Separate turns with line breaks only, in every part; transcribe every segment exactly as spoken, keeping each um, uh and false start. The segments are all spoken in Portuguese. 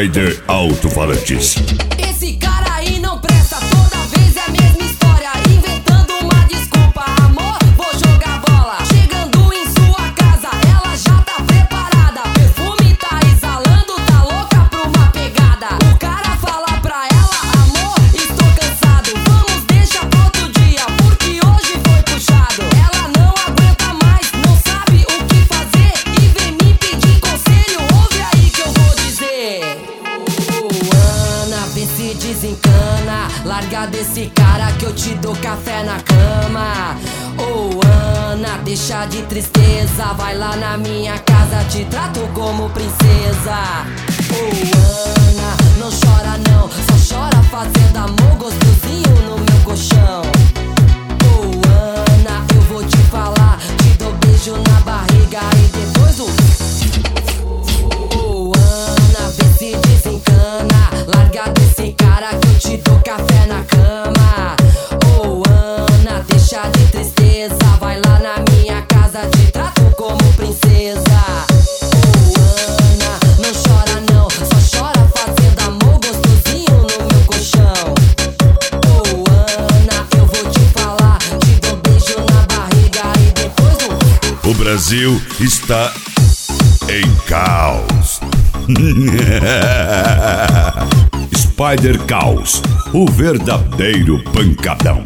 Spider Alto-Falantes.
Esse cara aí não presta, toda vez é a mesma história, inventando uma desculpa. Amor, vou jogar bola. Chegando em sua casa, ela já tá preparada. Perfume tá exalando, tá louca pra uma pegada. O cara fala pra ela: amor, estou cansado, vamos deixar pro outro dia, porque hoje foi puxado. Ela não aguenta mais, não sabe o que fazer e vem me pedir conselho, ouve aí que eu vou dizer. Vê se desencana, larga desse cara que eu te dou café na cama. Ô Ana, deixa de tristeza, vai lá na minha casa, te trato como princesa. Ô Ana, não chora não, só chora fazendo amor gostosinho no meu colchão. Ô Ana, eu vou te falar, te dou beijo na barriga e depois o... Ô Ana, vê se desencana, larga desse cara que eu te dou café na cama. Ô Ana, deixa de tristeza, vai lá na minha casa, te trato como princesa. Ô Ana, não chora não, só chora fazendo amor gostosinho no meu colchão. Ô Ana, eu vou te falar, te dou beijo na barriga e depois o...
O Brasil está em caos. Spider Caos, o verdadeiro pancadão.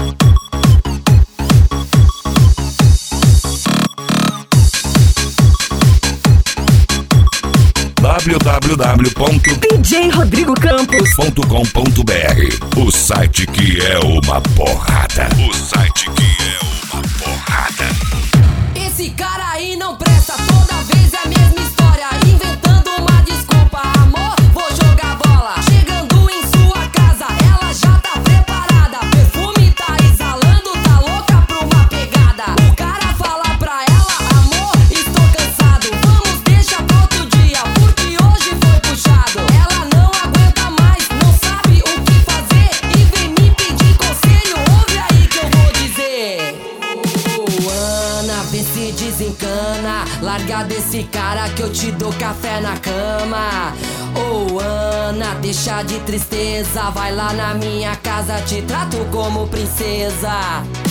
w w w ponto
d j rodrigo campos
ponto com ponto b r, o site que é uma porrada. O site que é uma porrada.
Esse cara aí não presta, toda vez é a mesma história, inventando uma desculpa. Amor, vou jogar bola. Chegando em sua casa, ela já tá preparada. Perfume tá exalando, tá louca pra uma pegada. O cara fala pra ela: amor, estou cansado, vamos deixar pro outro dia, porque hoje foi puxado. Ela não aguenta mais, não sabe o que fazer e vem me pedir conselho, ouve aí que eu vou dizer. Ô Ana, vê se desencana, larga desse cara que eu te dou café na cama. Ô Ana, deixa de tristeza, vai lá na minha casa, te trato como princesa.